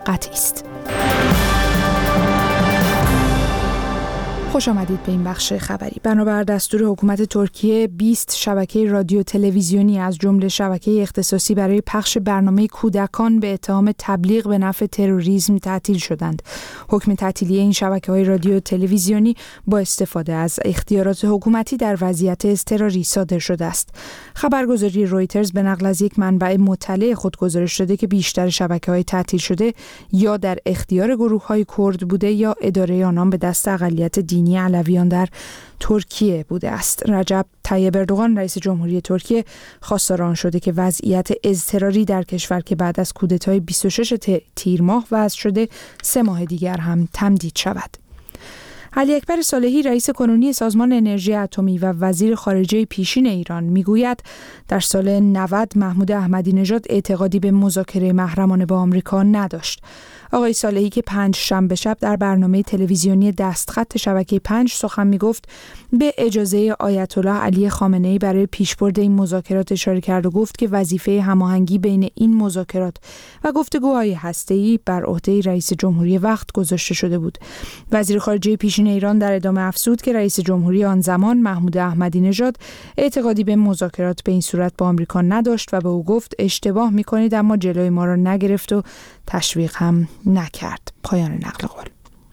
قطعی است. خوش آمدید به این بخش خبری. بنابر دستور حکومت ترکیه 20 شبکه رادیو تلویزیونی از جمله شبکه اختصاصی برای پخش برنامه کودکان به اتهام تبلیغ به نفع تروریسم تعطیل شدند. حکم تعطیلی این شبکه‌های رادیو تلویزیونی با استفاده از اختیارات حکومتی در وضعیت اضطراری صادر شده است. خبرگزاری رویترز به نقل از یک منبع مطلع خود گزارش داده که بیشتر شبکه‌های تعطیل شده یا در اختیار گروه‌های کرد بوده یا اداره آنان به دست اقلیت دینی علویان در ترکیه بوده است. رجب طیب اردوغان رئیس جمهوری ترکیه خواستار آن شده که وضعیت اضطراری در کشور که بعد از کودتای 26 تیر ماه وضع شده 3 ماه دیگر هم تمدید شود. علی اکبر صالحی رئیس کنونی سازمان انرژی اتمی و وزیر خارجه پیشین ایران میگوید در سال 90 محمود احمدی نژاد اعتقادی به مذاکره محرمانه با آمریکا نداشت. آقای صالحی که 5 شنبه شب در برنامه تلویزیونی دستخط شبکه 5 سخن میگفت به اجازه آیت الله علی خامنه‌ای برای پیشبرد این مذاکرات اشاره کرد و گفت که وظیفه هماهنگی بین این مذاکرات و گفتگوهای هسته‌ای بر عهده رئیس جمهوری وقت گذاشته شده بود. وزیر خارجه پیشین ایران در ادامه افزود که رئیس جمهوری آن زمان محمود احمدی نژاد اعتقادی به مذاکرات به این صورت با آمریکا نداشت و به او گفت اشتباه می‌کنید اما جلوی ما را نگرفت و تشویق هم نکرد. پایان نقل قول.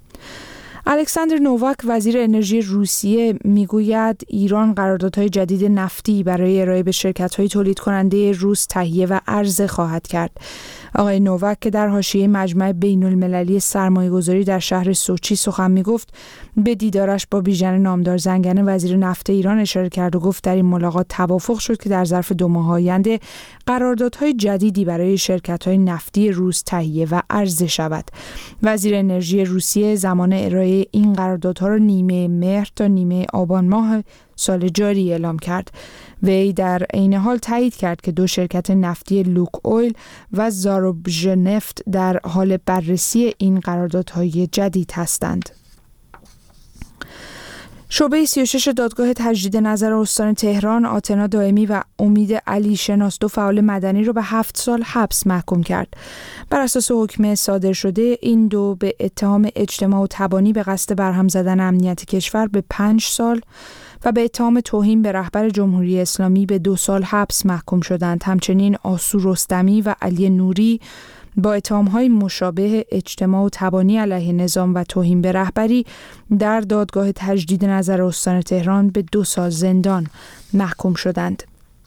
الکساندر نوواک وزیر انرژی روسیه میگوید ایران قراردادهای جدید نفتی برای ارائه به شرکت‌های تولید کننده روس تهیه و عرضه خواهد کرد. آقای نوواک که در حاشیه مجمع بین‌المللی سرمایه‌گذاری در شهر سوچی سخن میگفت به دیدارش با بیژن نامدار زنگنه وزیر نفت ایران اشاره کرد و گفت در این ملاقات توافق شد که در ظرف 2 ماه آینده قراردادهای جدیدی برای شرکت‌های نفتی روس تهیه و عرضه شود. وزیر انرژی روسیه زمان ارائه این قراردادها را نیمه مهر تا نیمه آبان ماه سال جاری اعلام کرد. وی در عین حال تایید کرد که 2 شرکت نفتی لوک اویل و زاروبژنفت در حال بررسی این قراردادهای جدید هستند. شعبه 36 دادگاه تجدید نظر استان تهران آتنا دائمی و امید علی شناس 2 فعال مدنی را به 7 سال حبس محکوم کرد. بر اساس حکم صادر شده این 2 به اتهام اجتماع و تبانی به قصد برهم زدن امنیت کشور به 5 سال و به اتهام توهین به رهبر جمهوری اسلامی به 2 سال حبس محکوم شدند. همچنین آسو رستمی و علی نوری با اتهام‌های مشابه اجتماع و تبانی علیه نظام و توهین به رهبری در دادگاه تجدید نظر استان تهران به 2 سال زندان محکوم شدند.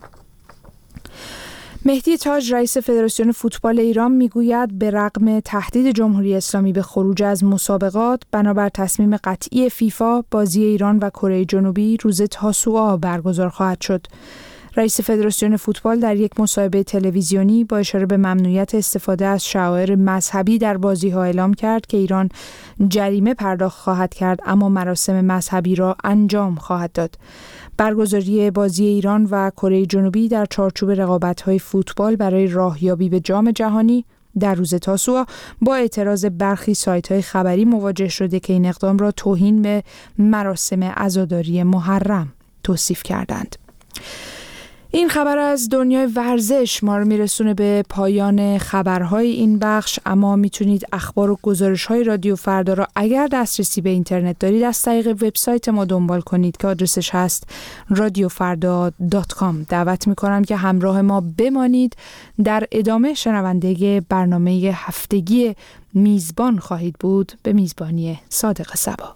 مهدی تاج رئیس فدراسیون فوتبال ایران میگوید به رغم تهدید جمهوری اسلامی به خروج از مسابقات بنابر تصمیم قطعی فیفا بازی ایران و کره جنوبی روز تاسوعا برگزار خواهد شد. رئیس فدراسیون فوتبال در یک مصاحبه تلویزیونی با اشاره به ممنوعیت استفاده از شعائر مذهبی در بازی‌ها اعلام کرد که ایران جریمه پرداخت خواهد کرد اما مراسم مذهبی را انجام خواهد داد. برگزاری بازی ایران و کره جنوبی در چارچوب رقابت‌های فوتبال برای راهیابی به جام جهانی در روز تاسوعا با اعتراض برخی سایت‌های خبری مواجه شده که این اقدام را توهین به مراسم عزاداری محرم توصیف کردند. این خبر از دنیای ورزش ما رو میرسونه به پایان خبرهای این بخش، اما میتونید اخبار و گزارش‌های رادیو فردا را اگر دسترسی به اینترنت دارید از طریق وبسایت ما دنبال کنید که آدرسش هست radiofarda.com. دعوت میکنم که همراه ما بمانید. در ادامه شنونده برنامه هفتگی میزبان خواهید بود به میزبانی صادق صبا.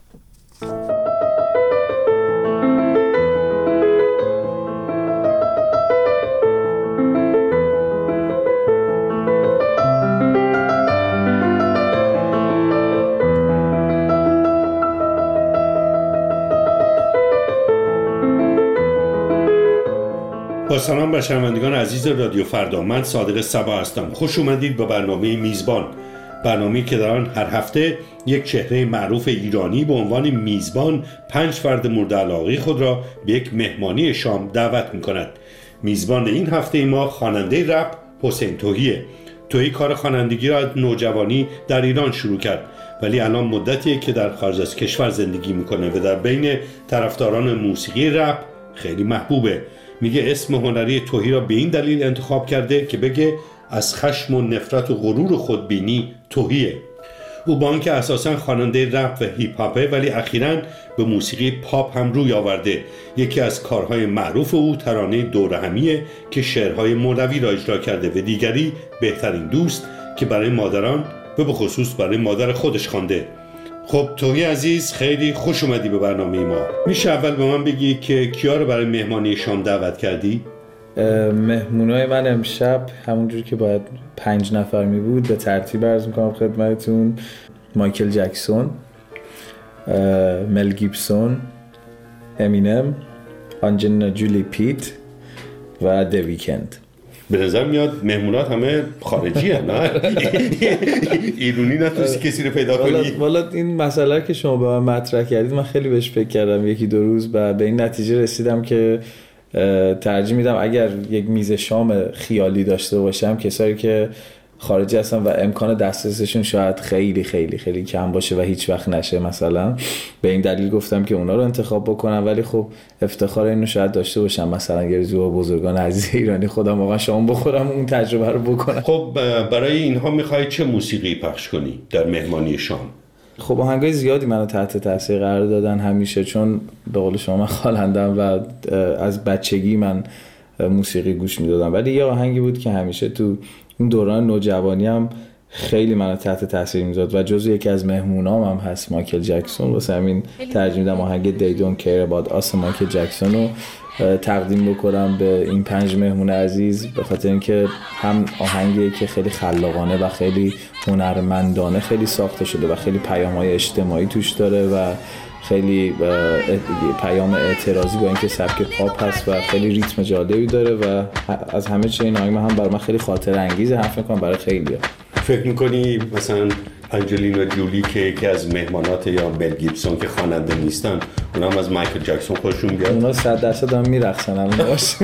با سلام به شنوندگان عزیز رادیو فردا، من صادق صبا هستم. خوش اومدید به برنامه میزبان، برنامه‌ای که در آن هر هفته یک چهره معروف ایرانی به عنوان میزبان 5 فرد مورد علاقه خود را به یک مهمانی شام دعوت می‌کند. میزبان این هفته ما خواننده رپ حسین توهیه. توهی کار خوانندگی را از نوجوانی در ایران شروع کرد، ولی الان مدتیه که در خارج از کشور زندگی می‌کنه و در بین طرفداران موسیقی رپ خیلی محبوبه. میگه اسم هنری توهی را به این دلیل انتخاب کرده که بگه از خشم و نفرت و غرور خودبینی توهیه. او با اینکه اساساً خواننده رپ و هیپ هاپه ولی اخیراً به موسیقی پاپ هم روی آورده. یکی از کارهای معروف او ترانه دورهمیه که شعرهای مولوی را اجرا کرده و دیگری بهترین دوست که برای مادران و به خصوص برای مادر خودش خوانده. خب توهی عزیز، خیلی خوش اومدی به برنامه ما. میشه اول به من بگی که کیا رو برای مهمانی شام دعوت کردی؟ مهمونای من امشب همونجور که باید 5 نفر می بود به ترتیب عرض میکنم خدمتتون. مایکل جکسون، مل گیبسون، امینم، آنجلینا جولی پیت و دی ویکند. به نظر میاد مهمونات همه خارجی هست، نه؟ ایرانی نتونستی کسی رو پیدا کنی؟ والا این مسئله که شما به من مطرح کردید من خیلی بهش فکر کردم 1-2 روز و به این نتیجه رسیدم که ترجیح میدم اگر یک میز شام خیالی داشته باشم کسایی که خارجی هستن و امکان دسترسشون شاید خیلی خیلی خیلی کم باشه و هیچ وقت نشه، مثلا به این دلیل گفتم که اونا رو انتخاب بکنم، ولی خب افتخار اینو شاید داشته باشم مثلا یه روز با بزرگان عزیز ایرانی خودم واقعا شام بخورم اون تجربه رو بکنم. خب برای اینها میخوای چه موسیقی پخش کنی در مهمانی شام؟ خب آهنگای زیادی منو تحت تاثیر قرار دادن همیشه، چون به قول شما من خواننده‌ام و از بچگی من موسیقی گوش میدادم، ولی یه آهنگی بود که همیشه تو اون دوران نوجوانیم خیلی منو تحت تاثیر میذاشت و جزو یکی از مهمونام هم هست مایکل جکسون. واسه همین ترجیح میدم آهنگ They Don't Care About Us مایکل جکسون رو تقدیم بکنم به این 5 مهمون عزیز، به خاطر اینکه هم آهنگی که خیلی خلاقانه و خیلی هنرمندانه خیلی ساخته شده و خیلی پیام‌های اجتماعی توش داره و خیلی پیام اعتراضی با اینکه سبک پاپ هست و خیلی ریتم جالبی داره و از همه چیز این آهنگ هم برای من خیلی خاطره انگیزه، هم فکر کنم برای خیلی‌ها. فکر می‌کنی مثلا آنجلینا جولی که یکی از مهمانات یا مل گیبسون که خواننده نیستن اونا هم از مایکل جکسون خوششون بیاد؟ اونا 100% هم میرقصن الان باش.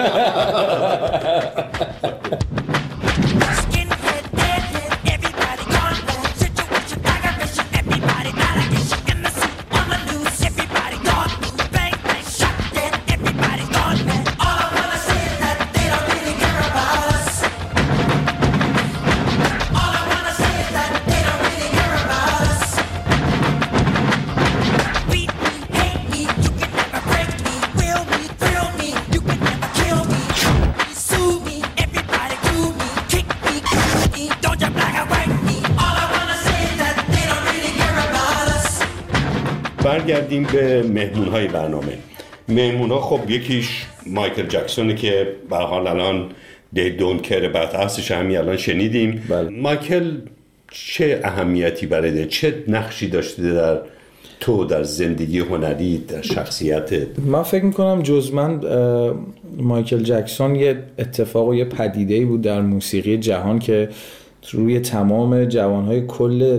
برگردیم به مهمون‌های برنامه. مهمون‌ها خب یکیش مایکل جکسونه که به هر حال الان They Don't Care About Us همین الان شنیدیم. بله. مایکل چه اهمیتی برای چه نقشی داشته در تو در زندگی هنری در شخصیتت؟ من فکر میکنم جز من مایکل جکسون یه اتفاق و یه پدیده‌ای بود در موسیقی جهان که روی تمام جوانهای کل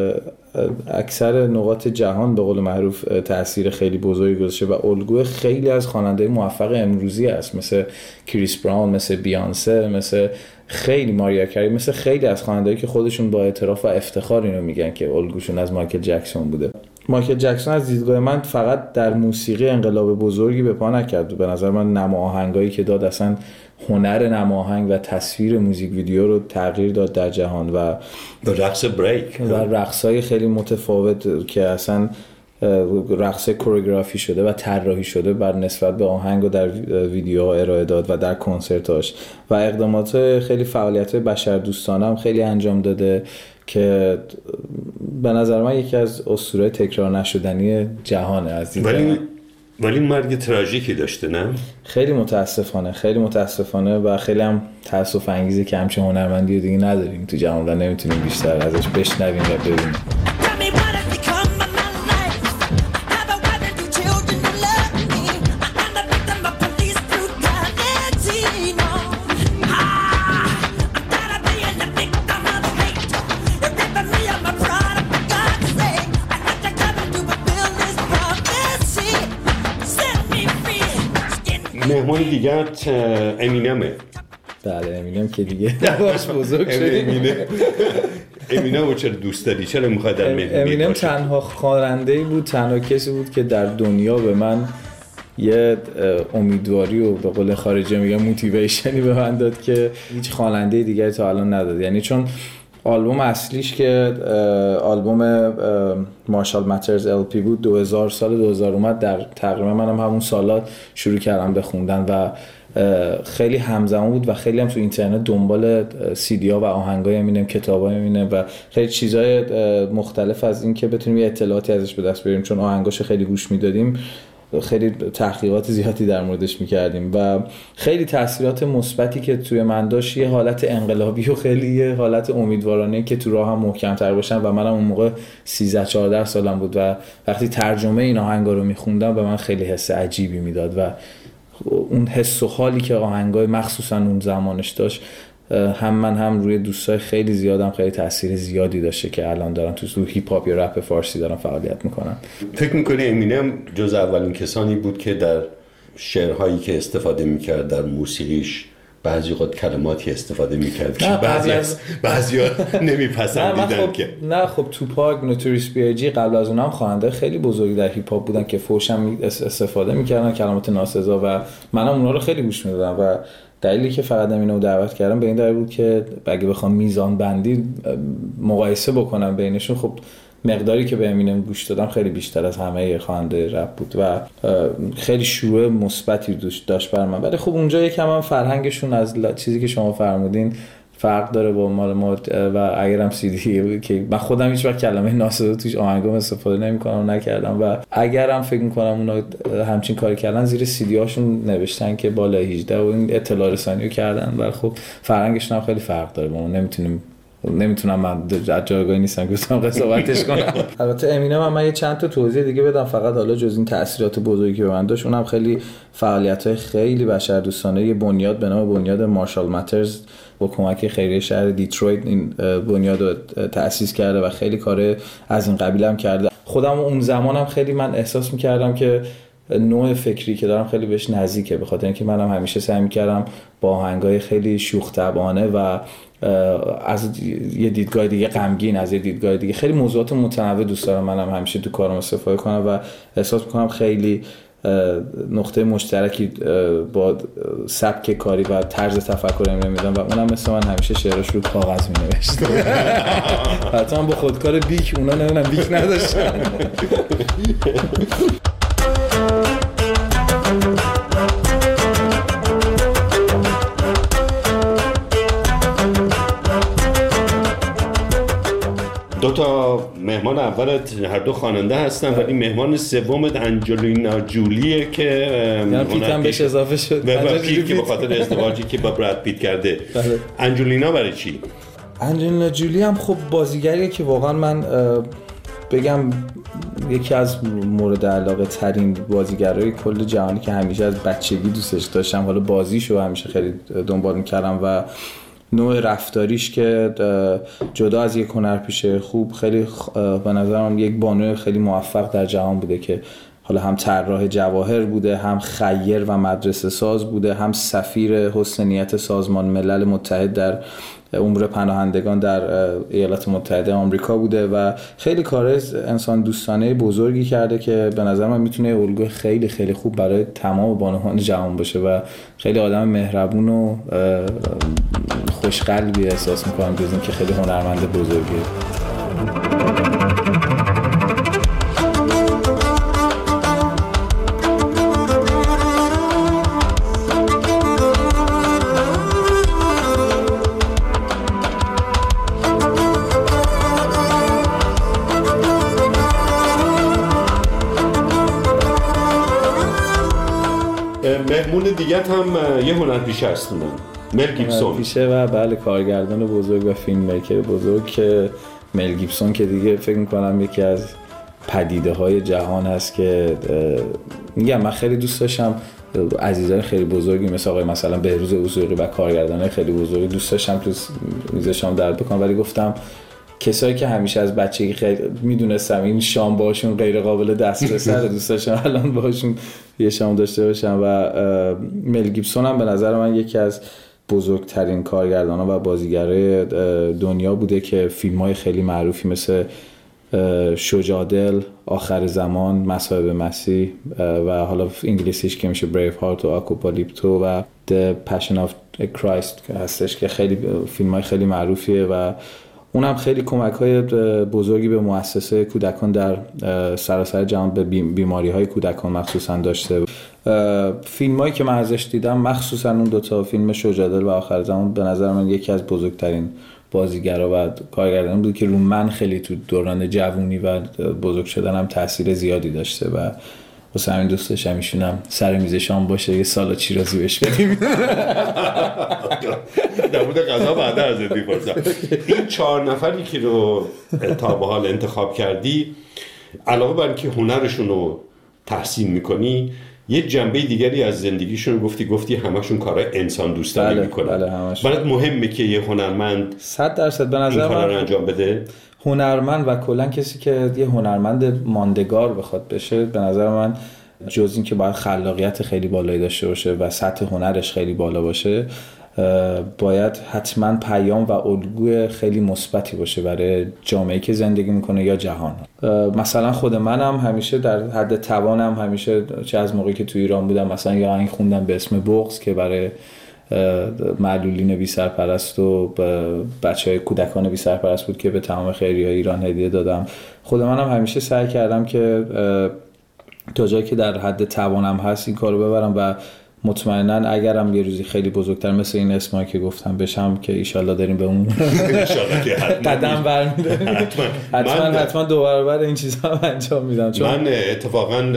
اکثر نقاط جهان به قول معروف تأثیر خیلی بزرگی گذاشته و الگوی خیلی از خواننده موفق امروزی است، مثل کریس براون، مثل بیانسه، مثل خیلی ماریا کری، مثل خیلی از خواننده‌ای که خودشون با اعتراف و افتخار اینو میگن که الگوشون از مایکل جکسون بوده. مایکل جکسون از دیدگاه من فقط در موسیقی انقلاب بزرگی به پا نکرد. به نظر من نما آهنگایی که داد اصلا هنر نما آهنگ و تصویر موزیک ویدیو رو تغییر داد در جهان و رقص بریک و رقصای خیلی متفاوت که اصلا رقص کوریوگرافی شده و طراحی شده بر نسبت به آهنگ و در ویدیوها ارائه داد و در کنسرتاش و اقدامات خیلی فعالیت‌های بشردوستانه هم خیلی انجام داده که به نظر من یکی از اسطوره تکرار نشدنی جهانه. از ولی مرگ تراژیکی داشته، نه؟ خیلی متاسفانه و خیلی هم تأسف انگیزه که همچین هنرمندی دیگه نداریم تو جهان و نمیتونیم بیشتر ازش بشنویم و ببینیم. مهمون دیگه‌ت امینمه. بله امینم که دیگه باش بزرگ شده. امینم رو چرا دوست داری؟ چرا میخوای در مهمونی امینم باشی؟ تنها خواننده‌ای بود، تنها کسی بود که در دنیا به من یه امیدواری و به قول خارجی میگم موتیویشنی به من داد که هیچ خواننده دیگری تا الان نداد. یعنی چون آلبوم اصلیش که آلبوم مارشال ماترز LP بود، سال 2000 اومد. در تقریبا منم همون سالا شروع کردم به خوندن و خیلی همزمان بود و خیلی هم تو اینترنت دنبال CD ها و آهنگای امینم، کتابای امینم و خیلی چیزای مختلف از این که بتونیم یه اطلاعاتی ازش به دست بیاریم، چون آهنگاشو خیلی گوش میدادیم، خیلی تحقیقات زیادی در موردش میکردیم و خیلی تاثیرات مثبتی که توی من داشت، یه حالت انقلابی و خیلی یه حالت امیدوارانه که تو راهم محکم‌تر باشم و منم اون موقع 13-14 سالم بود و وقتی ترجمه این آهنگا رو میخوندم به من خیلی حس عجیبی میداد و اون حس و حالی که آهنگای مخصوصا اون زمانش داشت هم من هم روی دوستای خیلی زیادم خیلی تاثیر زیادی داشته که الان دارن تو هیپ هاپ یا رپ فارسی دارن فعالیت میکنن. فکر میکنی امینم جز اولین کسانی بود که در شعرهایی که استفاده میکرد در موسیقیش بعضی وقت کلماتی استفاده میکرد که بعضیا نمیپسندیدن که نه خب توپاک، نوتوریس بی‌آی قبل از اونم خواننده خیلی بزرگی در هیپ هاپ بودن که فوش هم استفاده میکردن، کلمات ناسزا، و منم اونا رو خیلی گوش میدادم و دلیلی که فقط امینو دعوت کردم به این دلیل بود که اگه بخوام میزان بندی مقایسه بکنم بینشون، خب مقداری که به امینم گوش دادم خیلی بیشتر از همه خواننده رپ بود و خیلی شروع مثبتی داشت بر من. ولی خب اونجا یکم هم فرهنگشون از چیزی که شما فرمودین فرق داره با مال ما و اگرم CD که من خودم هیچ وقت کلمه ناسزا توش آهنگام استفاده نمی‌کنم نکردم و اگرم فکر می‌کنم اونا همچین کاری کردن زیر CD هاشون نوشتن که بالا 18 و این اطلاع رسانی رو کردن، ولی خب فرهنگشون هم خیلی فرق داره. ما نمیتونم من جایگاهی نیستم که بتونم قضاوتش کنم. البته امینم من یه چند تا توضیح دیگه بدم فقط حالا جز این تاثیرات بزرگی که به من داشت، اونم خیلی فعالیت‌های خیلی بشردوستانه، یه بنیاد به نام بنیاد مارشال ماترز با کمک خیریه شهر دیترویت این بنیاد رو تأسیس کرده و خیلی کار از این قبیل هم کرده. خودم اون زمانم خیلی من احساس می‌کردم که نوع فکری که دارم خیلی بهش نزدیکه، به خاطر اینکه منم همیشه سعی می‌کردم با آهنگای خیلی شوخ طبعانه و از یه دیدگاه دیگه غمگین، از یه دیدگاه دیگه خیلی موضوعات متنوع دوست دارم منم همیشه تو کارم استفاده کنم و احساس می‌کنم خیلی نقطه مشترکی با سبک کاری و طرز تفکر امین میدم و اونم مثل من همیشه شعرش رو کاغذ می‌نوشت. حتی با خودکار بیک، اونا نمیدونم بیک نداشتن. دو تا مهمان اولت هر دو خواننده هستن ولی مهمان سومت انجلینا جولیه که یعنی پیت هم بهش اضافه شد و پیت که به خاطر ازدواجی که با براد پیت کرده. انجلینا برای چی؟ انجلینا جولی هم خب بازیگریه که واقعا من بگم یکی از مورد علاقه ترین بازیگرای کل جهانی که همیشه از بچگی دوستش داشتم، حالا بازیشو همیشه خیلی دنبال میکردم و نوع رفتاریش که جدا از یک هنرپیشه خوب خیلی به نظرم یک بانوی خیلی موفق در جهان بوده که حالا هم طراح جواهر بوده، هم خیر و مدرسه ساز بوده، هم سفیر حسن نیت سازمان ملل متحد در امور پناهندگان در ایالات متحده آمریکا بوده و خیلی کار انسان دوستانه بزرگی کرده که به نظر من میتونه الگوی خیلی خیلی خوب برای تمام بانوان جهان باشه و خیلی آدم مهربون و خوشقلبی احساس میکنم جز این که خیلی هنرمند بزرگیه. مهمون دیگه هم یه هنرپیشه هستن، مل گیبسون. هنرپیشه و بله کارگردان بزرگ و فیلم میکر بزرگ که مل گیبسون که دیگه فکر میکنم یکی از پدیده های جهان هست که میگم من خیلی دوست داشتم عزیزان خیلی بزرگی مثل آقای مثلا بهروز اوزوقی و کارگردانای خیلی بزرگی دوست داشتم تو میزشام در بکنم، ولی گفتم کسایی که همیشه از بچگی خیلی میدونستم این شام باشون غیر قابل دسترسه دوست داشتم الان باشون یه شام داشته باشم و مل گیبسون هم به نظر من یکی از بزرگترین کارگردان‌ها و بازیگرای دنیا بوده که فیلم‌های خیلی معروفی مثل شجاع‌دل، آخر زمان، مصائب مسیح و حالا انگلیسیش که میشه بریو هارت و آکوپالیپتو و The Passion of Christ که هستش که خیلی فیلم‌های خیلی معروفیه و اونم خیلی کمک‌های بزرگی به مؤسسه کودکان در سراسر جهان به بیماری‌های کودکان مخصوصا داشته. فیلمایی که من ازش دیدم، مخصوصا اون دوتا فیلم شجاع‌دل و آخر زمان، به نظر من یکی از بزرگترین بازیگرا و کارگردان بود که رو من خیلی تو دوران جوونی و بزرگ شدنم تاثیر زیادی داشته و واسه همین دوست داشتم ایشونم سر میز شام باشه، یه سالاد شیرازی بهش بدیم. در مورد غذا بعد از میپرسم. این 4 نفری که رو تا به حال انتخاب کردی، علاوه بر اینکه هنرشون رو تحسین میکنی، یه جنبه دیگری از زندگیشون گفتی همشون کارهای انسان دوستانه میکنن. بله همشون. برات مهمه که یه هنرمند 100% به نظر من انجام بده. هنرمند و کلا کسی که یه هنرمند ماندگار بخواد بشه، به نظر من جز این که باید خلاقیت خیلی بالایی داشته باشه و سطح هنرش خیلی بالا باشه، باید حتما پیام و الگوی خیلی مثبتی باشه برای جامعه‌ای که زندگی میکنه یا جهان. مثلا خود منم همیشه در حد توانم، همیشه چه از موقعی که تو ایران بودم مثلا یه آهنگ خوندم به اسم بغض که برای معلولین بی سرپرست و بچهای کودکان بی سرپرست بود که به تمام خیریه‌های ایران هدیه دادم. خود منم همیشه سعی کردم که تا جایی که در حد توانم هست این کارو ببرم و مطمئناً اگرم یه روزی خیلی بزرگتر مثل این اسمایی که گفتم بشم که ایشالله داریم به اون قدم برمی‌داریم، حتما 2 برابر این چیزا انجام میدم. چون من اتفاقاً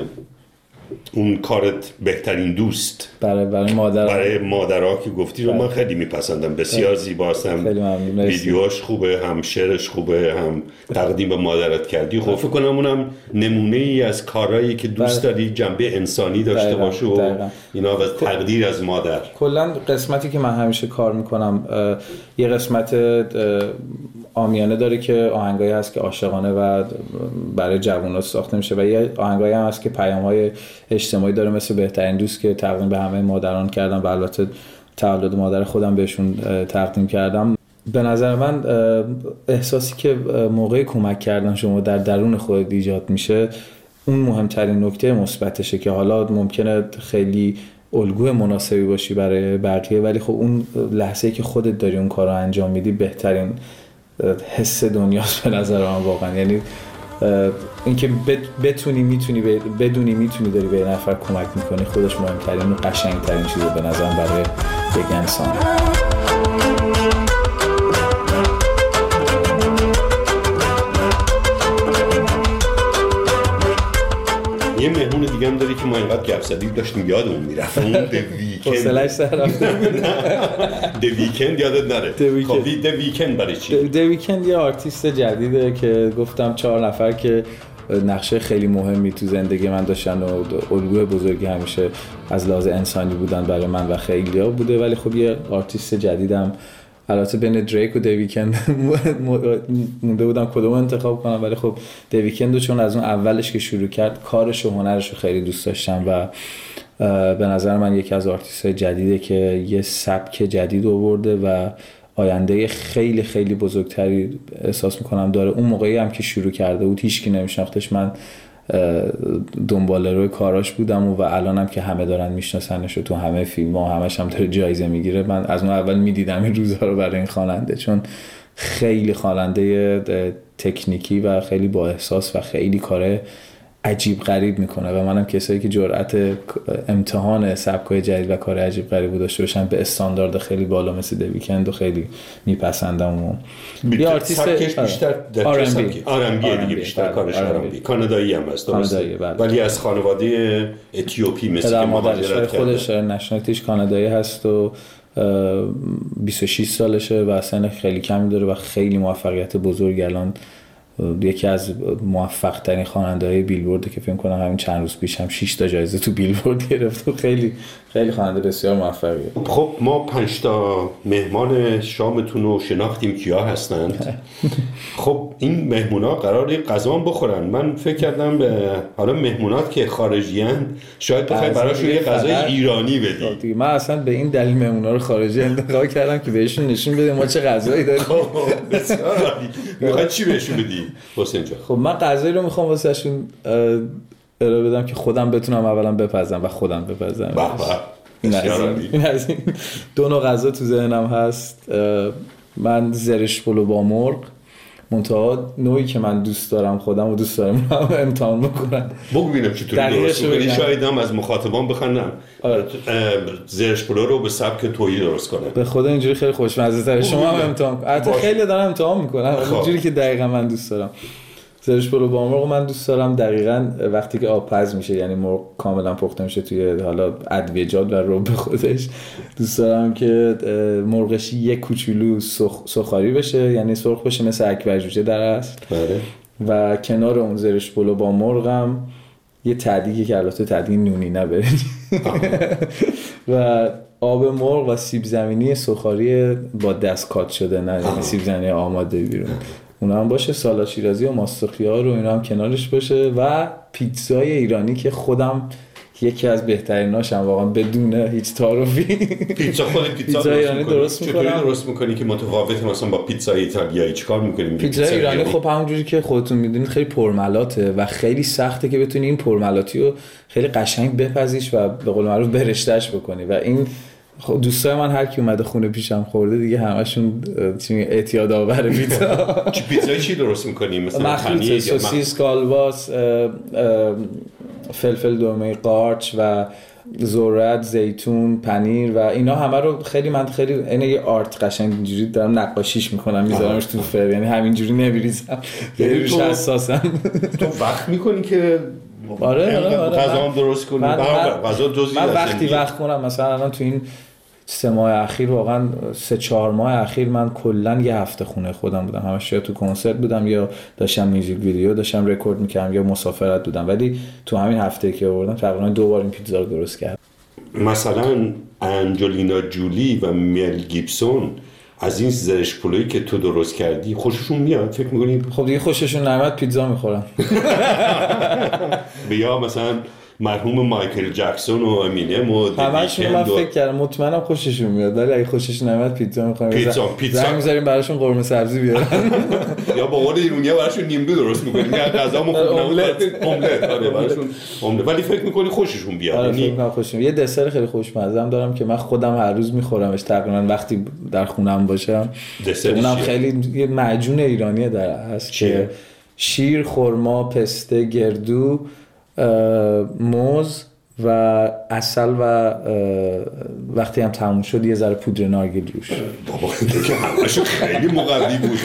اون کارت بهترین دوست برای مادرها که گفتی رو من خیلی میپسندم، بسیار زیباست، هم ویدیوهاش خوبه، هم شعرش خوبه، هم تقدیم به مادرت کردی. خب فکر کنم اونم نمونه ای از کارهایی که دوست داری جنبه انسانی داشته باشه و اینا و تقدیر از مادر. کلا قسمتی که من همیشه کار میکنم یه قسمت عامیانه داره که آهنگایی هست که عاشقانه و برای جوونا ساخته میشه و یه آهنگایی هم هست که پیام‌های اجتماعی داره، مثل بهترین دوست که تقدیم به همه مادران کردم و البته تولد مادر خودم بهشون تقدیم کردم. به نظر من احساسی که موقع کمک کردن شما در درون خودت ایجاد میشه، اون مهمترین نکته مثبتشه که حالا ممکنه خیلی الگوی مناسبی باشی برای بقیه، ولی خب اون لحظه‌ای که خودت داری اون کارو انجام میدی بهترین حس دنیاست به نظر من واقعا. یعنی اینکه بدونی میتونی داری به نفر کمک میکنی، خودش مهمترین و قشنگترین چیزه به نظر برای یک انسان. یه مهمون دیگه هم داری که ما اینقدر گپ زدیم داشتیم یادمون میرفت، اون د ویکند. حوصله‌اش سر رفته. د ویکند یادت نره. خب د ویکند برای چی؟ د ویکند یه آرتیست جدیده که گفتم 4 نفر که نقشه خیلی مهمی تو زندگی من داشتن و الگوی بزرگی همیشه از لحاظ انسانی بودن برای من و خیلی‌ها بوده، ولی خب یه آرتیست جدیدم البته بین دریک و د ویکند مونده بودم کدوم انتخاب کنم، ولی خب د ویکند چون از اون اولش که شروع کرد کارش و هنرش رو خیلی دوست داشتم و به نظر من یکی از آرتیست‌های جدیده که یه سبک جدید آورده و آینده خیلی خیلی بزرگتری احساس میکنم داره. اون موقعی هم که شروع کرده بود هیچکی نمیشناختش، من دنبال روی کاراش بودم و الانم که همه دارن میشناسنش و تو همه فیلم‌ها همش هم داره جایزه میگیره. من از اون اول میدیدم این روزها رو برای این خواننده، چون خیلی خواننده تکنیکی و خیلی با احساس و خیلی کاره عجیب غریب میکنه و منم کسایی که جرأت امتحان سبکای جدید و کار عجیب غریب داشته باشن به استاندارد خیلی بالا مثل د ویکند و خیلی میپسندم. و یه آرتیست بیشتر آرنبی دیگه بیشتر کارش آرنبی، کانادایی هم هست ولی از خانواده اتیوپی مثل که مهاجرت کرده. خودش نشنالیتیش کانادایی هست و 26 سالشه و سن خیلی کمی داره و خیلی موفقیت بزرگ. الان یکی از موفق ترین خواننده‌های بیلبورد که فکر کنم همین چند روز پیش هم 6 تا جایزه تو بیلبورد گرفت و خیلی خیلی خواننده بسیار موفقیه. خب ما 5 تا مهمان شامتون رو شناختیم کیا هستند. خب این مهمونا قراره غذا بخورن. من فکر کردم به حالا مهمونات که خارجی‌اند شاید بخوای براشون یه غذای ایرانی بدی. من اصلا به این دلیل مهمونا رو خارجی انتخاب کردم که بهشون نشون بدیم ما چه غذایی داریم. بسیار عالی. می‌خوای چی بهشون بدی حسین جان؟ خب من غذایی رو می‌خوام واسهشون ارائه بدم که خودم بتونم اولا بپزم و خودم بپزم. این 2 نوع غذا تو ذهنم هست. من زرش پلو با مرغ، منتها نوعی که من دوست دارم خودم و دوست دارم امتحان بکنم. بگو ببینم چطوری درست می‌کنی. شاید هم از مخاطبان بخوام زرش پلو رو به سبک تویی درست کنه. به خدا اینجوری خیلی خوشمزه تره. شما هم امتحان البته خیلی دارم امتحان میکنم اینجوری که دقیقاً من دوست دارم. زرش پلو با مرغ من دوست دارم دقیقاً وقتی که آب پز میشه، یعنی مرغ کاملا پخته میشه توی حالا ادویجات و رب خودش. دوست دارم که مرغش یک کوچولو سوخاری بشه، یعنی سرخ بشه مثل اکبر جوجه در اصل. و کنار اون زرش پلو با مرغم یه تعدیگی که البته تعدیگ نونی نبره و آب مرغ و سیب زمینی سوخاری با دست کات شده، نه یعنی سیب زمینی آماده بیرون، اونا هم باشه. سالاد شیرازی و ماست و خیار و اینا هم کنارش باشه و پیتزای ایرانی که خودم یکی از بهتریناشم واقعا بدون هیچ تعارفی. پیتزا ایرانی درست می‌کنی. چطوری درست می‌کنی که متفاوته مثلا با پیتزای ایتالیایی؟ چیکار می‌کنی؟ پیتزا ایرانی خب همونجوری که خودتون می‌دونید خیلی پرملاته و خیلی سخته که بتونی این پرملاتی رو خیلی قشنگ بپزیش و به قول معروف برشته‌اش بکنی. و این خب دوستای من هر کی اومده خونه پیشم خورده دیگه همشون اعتیاد آور پیتزا. چی پیتزای چی درست می‌کنی؟ مثلا پنیر، سوسیس، کالباس، فلفل دلمه قارچ و ذرت، زیتون، پنیر و اینا همه رو من خیلی اینه یه آرت قشنگ اینجوری دارم نقاشیش میکنم میذارمش تو فر، یعنی همینجوری نمیریزم، خیلی روش حساسم. تو وقت میکنی که آره غذام درست کنی؟ غذا جزئی من وقت کنم. مثلا الان تو این 3 ماه اخیر، واقعا 3-4 ماه اخیر من کلا یه هفته خونه خودم بودم، همش یا تو کنسرت بودم یا داشتم میوزیک ویدیو داشتم رکورد میکردم یا مسافرت بودم، ولی تو همین هفته که آوردم تقریبا 2 بار این پیتزا رو درست کردم. مثلا انجلینا جولی و مل گیبسون از این زرش پلویی که تو درست کردی خوششون میاد؟ فکر می‌کنی؟ خب دیگه خوششون نمیاد پیتزا میخورن. یا مثلا مرحوم مایکل جکسون و امینم و همشون من فکر کردم مطمئنم خوششون میاد، ولی اگه خوششون نمیاد پیتزا میخورن. پیتزا میذاریم براشون قرمه سبزی بیارن یا با قول ایرونی‌ها براشون نیمدو درست می‌کنیم یا غذامو املت. آره براشون املت. ولی فکر می‌کنی خوششون بیاد؟ یعنی خوششون. یه دسر خیلی خوشمزه هم دارم که من خودم هر روز میخورمش تقریبا وقتی در خونم باشم. اونم خیلی یه معجون ایرانیه در اصل که شیر، خرما، پسته، گردو، موز و عسل و وقتی هم تموم شد یه ذره پودر نارگیل روش. بابا که همشون خیلی مقوی بود.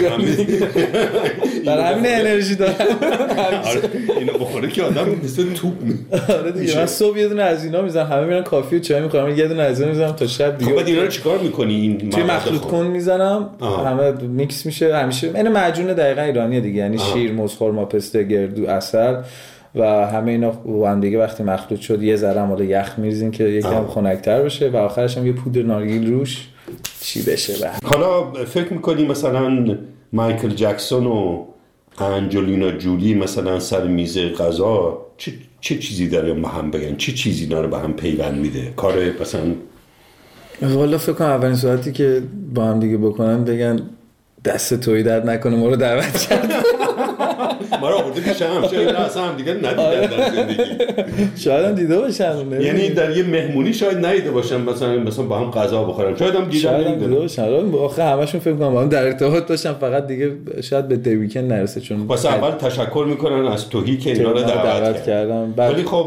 برای همین انرژی دارم. اینو بخوره که آدم مثل توپ آره دیگه. من صبح یه دونه از اینا میزنم، همه میرن کافی و چای میخورم، یه دونه از اینا میزنم تا شب دیگه. خب بعد اینا رو چیکار میکنی؟ این توی مخلوط کن میزنم، همه میکس میشه. همیشه این معجون دقیقاً ایرانیه دیگه، یعنی شیر، موز، خرما، پسته، گردو، عسل و همه اینا با هم دیگه وقتی مخلوط شد یه ذره هم حالا یخ میریزین که یکم خنک‌تر بشه و آخرش هم یه پودر نارگیل روش چی بشه. حالا فکر می‌کنی مثلا مایکل جکسون و انجلینا جولی مثلا سر میز غذا چه چیزی داره با هم بگن؟ چه چیزی اینا رو به هم پیوند میده؟ کار مثلا والا فکر کنم اولین صحبتی که با هم دیگه بکنن بگن دست تویی درد نکنه ما رو دعوت کرد. ما رو آورده پیش هم شاید اصلا هم دیگه ندیدن در زندگی. شاید هم دیده باشن. یعنی در یه مهمونی شاید ندیده باشن مثلا با هم غذا بخورن. شاید هم دیده باشن. آخه همشون فکر کنم با هم در ارتباط داشتن، فقط دیگه شاید به دی ویکند نرسه. چون واسه اول تشکر میکنن از تویی که اینا رو دعوت کردن. ولی خب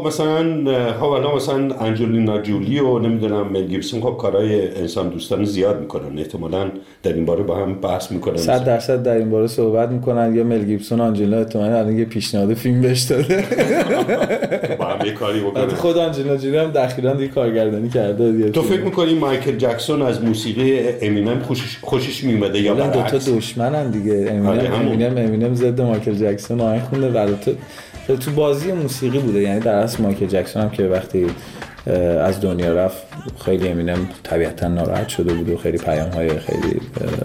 مثلا انجلینا جولی و نمیدونم مل گیبسون خب کارهای انسان دوستانه زیاد میکنن، احتمالاً در این باره با هم بحث میکنن، 100% در این باره صحبت میکنن. یا مل گیبسون آنجلینا احتمالاً الان یه پیشنهاد فیلم بهش داده با هم یه کاری بکنن. خود آنجلینا جولی هم اخیراً دیگه کارگردانی کرده. تو فکر میکنی مایکل جکسون از موسیقی امینم خوشش میومده یا برعکس؟ دو تا دشمنن دیگه. امینم ضد مایکل جکسون آهنگ خونده، البته تو بازی موسیقی بوده. یعنی در اصل مایکل جکسون هم که وقتی از دنیا رفت خیلی امینم طبیعتا ناراحت شده بود و خیلی پیام‌های خیلی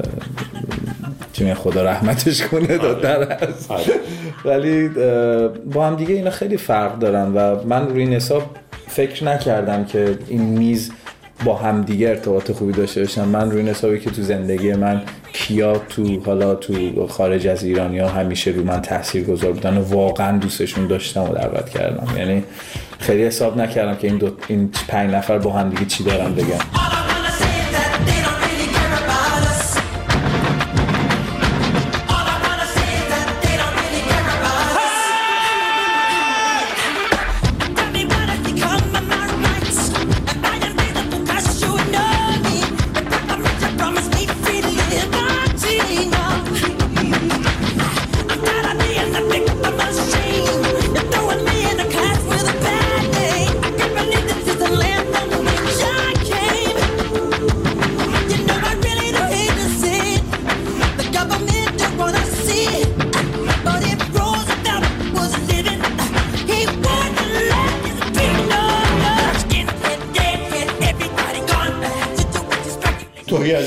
چون خدا رحمتش کنه داد در است. ولی با هم دیگه اینا خیلی فرق دارن و من روی این حساب فکر نکردم که این میز با هم دیگه ارتباط خوبی داشته باشن. من روی این حسابی که تو زندگی من کیا تو خارج از ایرانیا همیشه رو من تاثیرگذار بودن و واقعا دوستشون داشتم و دعوت کردم. یعنی خیلی حساب نکردم که این 5 نفر با هم دیگه چی دارن بگن.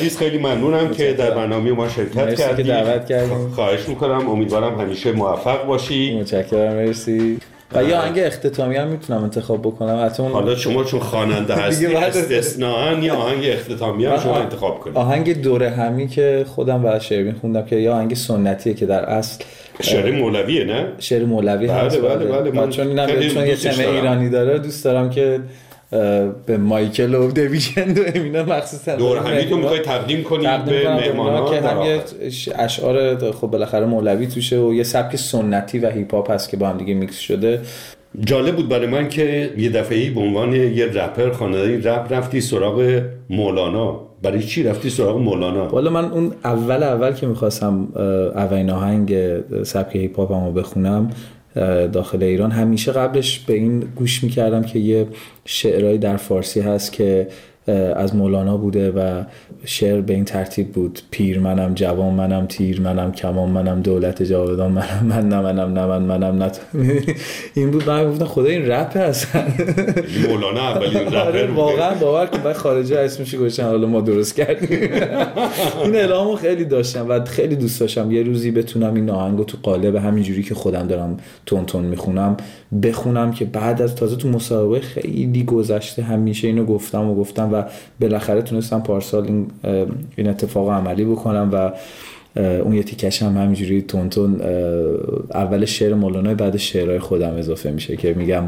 عزیز خیلی ممنونم که در برنامه ما شرکت کردید. که دعوت کردید. خواهش میکنم، امیدوارم همیشه موفق باشی. متشکرم، مرسی. و یه آهنگ اختتامی هم میتونم انتخاب بکنم. حالا شما چون خواننده هستی استثناءً یه آهنگ اختتامی هم شما انتخاب کنید. آهنگ دوره همی که خودم و شعر خوندم که یه آهنگ سنتیه که در اصل شعر مولویه، نه؟ شعر مولوی هست. بله. من چون یه تم ایرانی داره دوست دارم که به مایکل و دیویژن و امینا مخصوصا دور همی تو میخوای تقدیم کنی به مهمانان که هم یه اشعار خب بالاخره مولوی توشه و یه سبک سنتی و هیپ هاپ هست که با هم دیگه میکس شده. جالب بود برای من که یه دفعه‌ای به عنوان یه رپر خواننده رپ رفتی سراغ مولانا. برای چی رفتی سراغ مولانا؟ والا من اون اول که میخواستم اولین آهنگ سبک هیپ هاپمو بخونم داخل ایران، همیشه قبلش به این گوش میکردم که یه شعرهایی در فارسی هست که از مولانا بوده و شعر به این ترتیب بود: پیر منم، جوان منم، تیر منم، کمان منم، دولت جاودان منم. این بود. من گفتم خدا این رپ هستن. مولانا اولین رپر بود. واقعا باور کن، بعد خارجی اسمش گذاشتن، حالا ما درست کردیم. این الهامو خیلی داشتم و خیلی دوست داشتم یه روزی بتونم این آهنگو تو قالب همینجوری که خودم دارم تون میخونم بخونم، که بعد از تازه تو مسابقه خیلی گذشته همیشه اینو گفتم و بالاخره تونستم پارسال این اتفاق عملی بکنم و اون یه تیکش هم همینجوری تون اول شعر مولانا بعد شعرهای خودم اضافه میشه که میگم: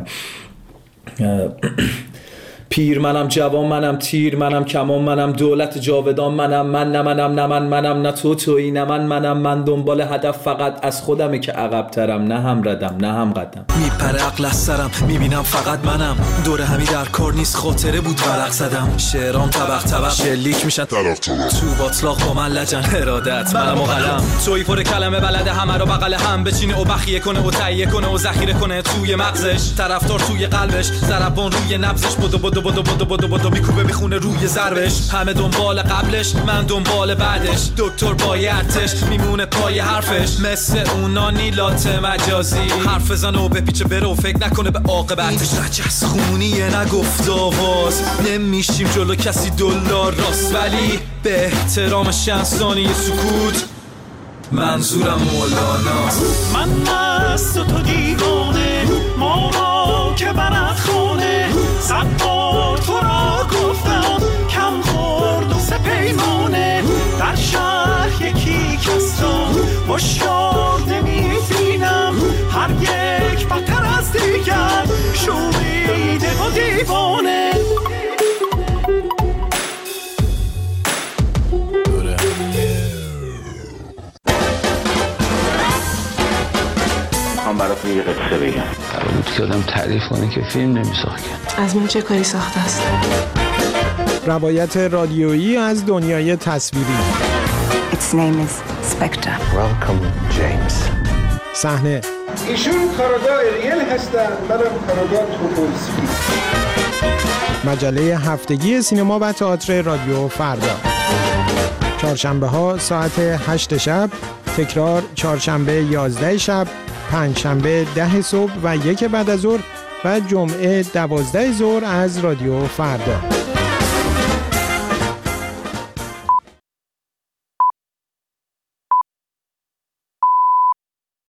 پیر منم، جوان منم، تیر منم، کمان منم، دولت جاودان منم نه تو تویی نه من دنبال هدف فقط از خودمه که عقب ترم، نه هم ردم نه هم قدم. میپره عقل از سرم، میبینم فقط منم، دوره همی در کار نیست، خاطره بود ورق زدم، شعرام طبق شلیک میشن تو باطلاق با من لجن، ارادت منم و قلم، توی پر کلمه بلده همه رو بغل هم بچینه و بخیه کنه و تهیه کنه و ذخیره کنه توی مغزش، طرفدار توی قلبش، ضربان روی نبضش، بدو میکوبه میخونه روی ضربش، همه دنبال قبلش، من دنبال بعدش، دکتر بایدش میمونه پای حرفش، مثل اونا نیلات مجازی، حرف بزن و بپیچه بره و فکر نکنه به عاقبتش، رجس خونیه نگفت آواز، نمیشیم جلو کسی دلار راست، ولی به احترام شنسانی سکوت منظورم مولاناست. من مست و تو دیوانه، ما را که برد خونه، صد بار تو را گفتم کم خورد و سپیمانه، در شهر یکی کس را مشکار نمیبینم، هر یک بدتر از دیگر شوریده و دیوانه. من براتون یه قصه بگم. قرار بود که آدم تعریف کنه که فیلم نمیساخت. از من چه کاری ساخته است؟ روایت رادیویی از دنیای تصویری. Its name is Spectre. Welcome James. صحنه: ایشون کارگاه ریل هستن، منم کارگاه توپولسی. مجله هفتگی سینما و تئاتر رادیو فردا. چهارشنبه ها ساعت 8 شب، تکرار چهارشنبه 11 شب، پنجشنبه 10 صبح و 1 بعد از ظهر و جمعه 12 ظهر از رادیو فردا.